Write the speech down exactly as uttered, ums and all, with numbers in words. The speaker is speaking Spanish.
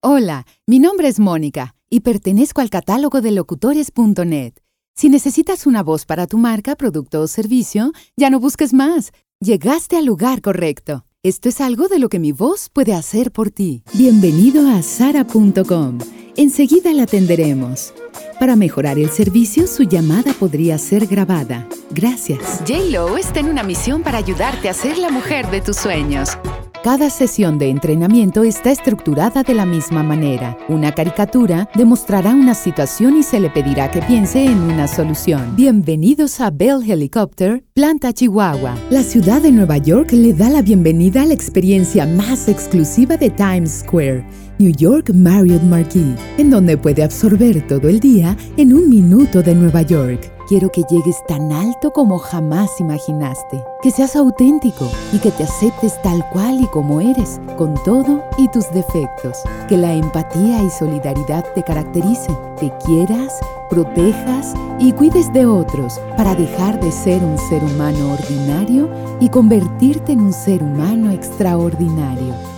Hola, mi nombre es Mónica y pertenezco al catálogo de locutores punto net. Si necesitas una voz para tu marca, producto o servicio, ya no busques más. Llegaste al lugar correcto. Esto es algo de lo que mi voz puede hacer por ti. Bienvenido a Sara punto com. Enseguida la atenderemos. Para mejorar el servicio, su llamada podría ser grabada. Gracias. J Lo está en una misión para ayudarte a ser la mujer de tus sueños. Cada sesión de entrenamiento está estructurada de la misma manera. Una caricatura demostrará una situación y se le pedirá que piense en una solución. Bienvenidos a Bell Helicopter, Planta Chihuahua. La ciudad de Nueva York le da la bienvenida a la experiencia más exclusiva de Times Square, New York Marriott Marquis, en donde puede absorber todo el día en un minuto de Nueva York. Quiero que llegues tan alto como jamás imaginaste, que seas auténtico y que te aceptes tal cual y como eres, con todo y tus defectos. Que la empatía y solidaridad te caractericen, que quieras, protejas y cuides de otros para dejar de ser un ser humano ordinario y convertirte en un ser humano extraordinario.